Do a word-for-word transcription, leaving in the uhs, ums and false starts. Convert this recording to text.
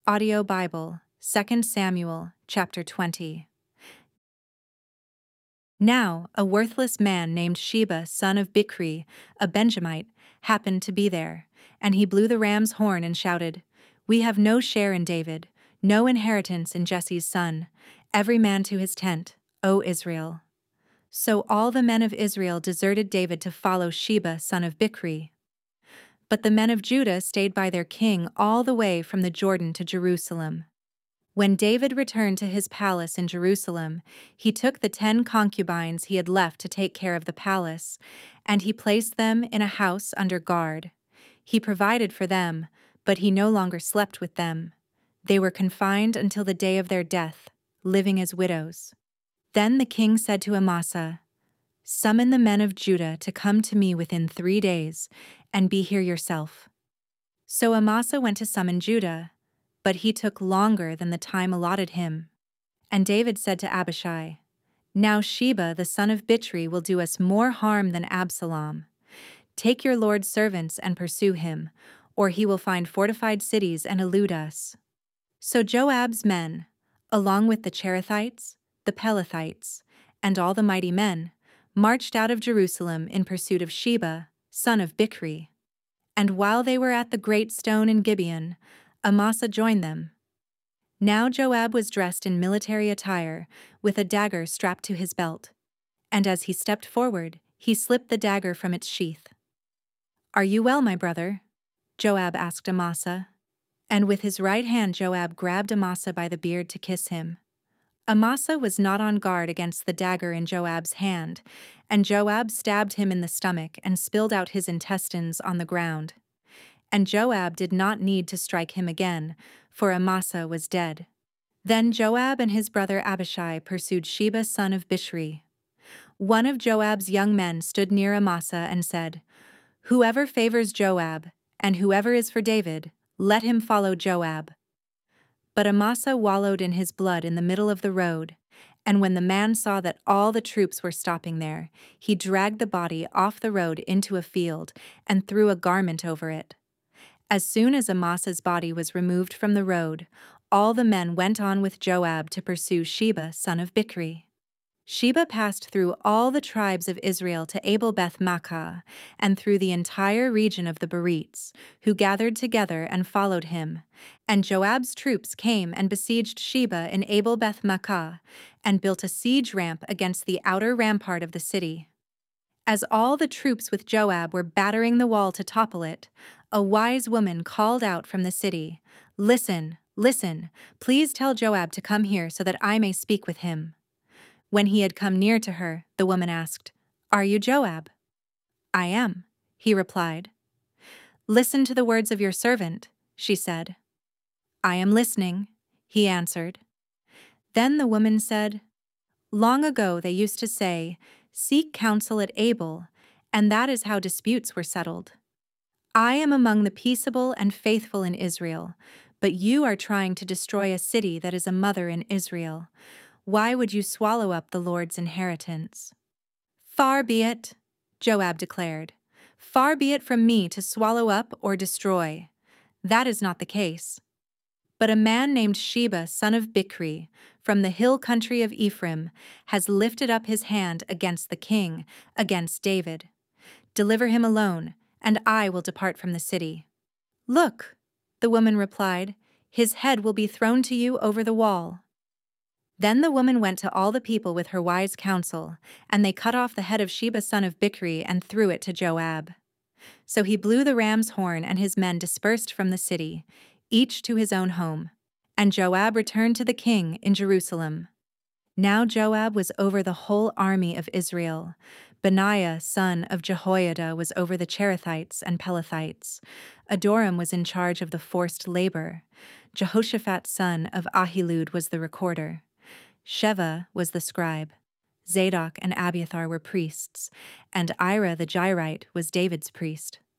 Audio Bible, Second Samuel, chapter twenty. Now, a worthless man named Sheba, son of Bichri, a Benjamite, happened to be there, and he blew the ram's horn and shouted, "We have no share in David, no inheritance in Jesse's son, every man to his tent, O Israel." So all the men of Israel deserted David to follow Sheba, son of Bichri. But the men of Judah stayed by their king all the way from the Jordan to Jerusalem. When David returned to his palace in Jerusalem, he took the ten concubines he had left to take care of the palace, and he placed them in a house under guard. He provided for them, but he no longer slept with them. They were confined until the day of their death, living as widows. Then the king said to Amasa, "Summon the men of Judah to come to me within three days, and be here yourself." So Amasa went to summon Judah, but he took longer than the time allotted him. And David said to Abishai, "Now Sheba the son of Bichri will do us more harm than Absalom. Take your lord's servants and pursue him, or he will find fortified cities and elude us." So Joab's men, along with the Cherethites, the Pelethites, and all the mighty men, marched out of Jerusalem in pursuit of Sheba, son of Bichri. And while they were at the great stone in Gibeon, Amasa joined them. Now Joab was dressed in military attire, with a dagger strapped to his belt. And as he stepped forward, he slipped the dagger from its sheath. "Are you well, my brother?" Joab asked Amasa. And with his right hand Joab grabbed Amasa by the beard to kiss him. Amasa was not on guard against the dagger in Joab's hand, and Joab stabbed him in the stomach and spilled out his intestines on the ground. And Joab did not need to strike him again, for Amasa was dead. Then Joab and his brother Abishai pursued Sheba son of Bichri. One of Joab's young men stood near Amasa and said, "Whoever favors Joab, and whoever is for David, let him follow Joab." But Amasa wallowed in his blood in the middle of the road, and when the man saw that all the troops were stopping there, he dragged the body off the road into a field and threw a garment over it. As soon as Amasa's body was removed from the road, all the men went on with Joab to pursue Sheba, son of Bichri. Sheba passed through all the tribes of Israel to Abel-Beth-Maachah, and through the entire region of the Berites, who gathered together and followed him. And Joab's troops came and besieged Sheba in Abel-Beth-Maachah, and built a siege ramp against the outer rampart of the city. As all the troops with Joab were battering the wall to topple it, a wise woman called out from the city, "Listen, listen, please tell Joab to come here so that I may speak with him." When he had come near to her, the woman asked, "Are you Joab?" "I am," he replied. "Listen to the words of your servant," she said. "I am listening," he answered. Then the woman said, "Long ago they used to say, 'Seek counsel at Abel,' and that is how disputes were settled. I am among the peaceable and faithful in Israel, but you are trying to destroy a city that is a mother in Israel. Why would you swallow up the Lord's inheritance?" "Far be it," Joab declared. "Far be it from me to swallow up or destroy. That is not the case. But a man named Sheba, son of Bichri, from the hill country of Ephraim, has lifted up his hand against the king, against David. Deliver him alone, and I will depart from the city." "Look," the woman replied, "his head will be thrown to you over the wall." Then the woman went to all the people with her wise counsel, and they cut off the head of Sheba son of Bichri and threw it to Joab. So he blew the ram's horn, and his men dispersed from the city, each to his own home. And Joab returned to the king in Jerusalem. Now Joab was over the whole army of Israel. Benaiah, son of Jehoiada, was over the Cherethites and Pelethites. Adoram was in charge of the forced labor. Jehoshaphat, son of Ahilud, was the recorder. Sheva was the scribe. Zadok and Abiathar were priests, and Ira the Jairite was David's priest.